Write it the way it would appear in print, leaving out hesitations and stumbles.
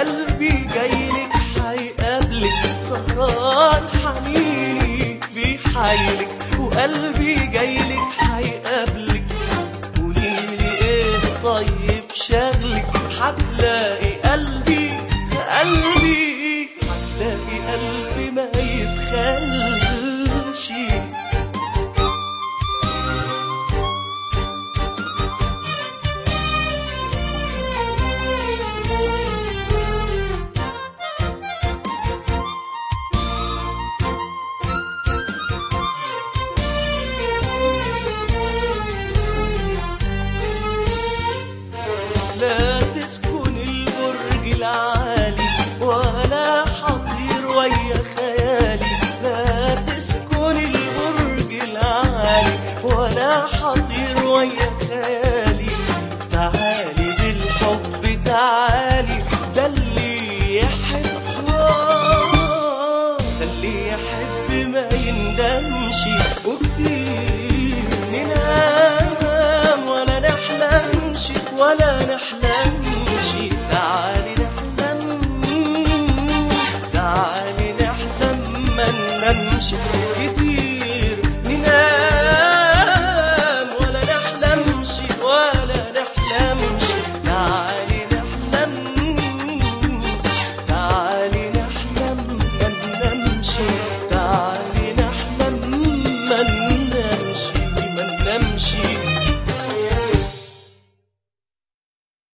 وقلبي جايلك هيقابلك، سهران حنيني بيحايلك، وقلبي جايلك هيقابلك. قوليلي ايه طيب شغلك، هتلاقي قلبي هتلاقي قلبي ما يبخلش. لا تسكن البرج العالي ولا حطير ويا خيالي، لا تسكن البرج العالي ولا حطير ويا خيالي. تعالي بالحب تعالي، ده اللي يحب ده اللي يحب ما يندمش. وكتير ننام ولا نحلمش ولا نحلمش، تعالي نحلم تعالي نحلم ما ننامش. كتير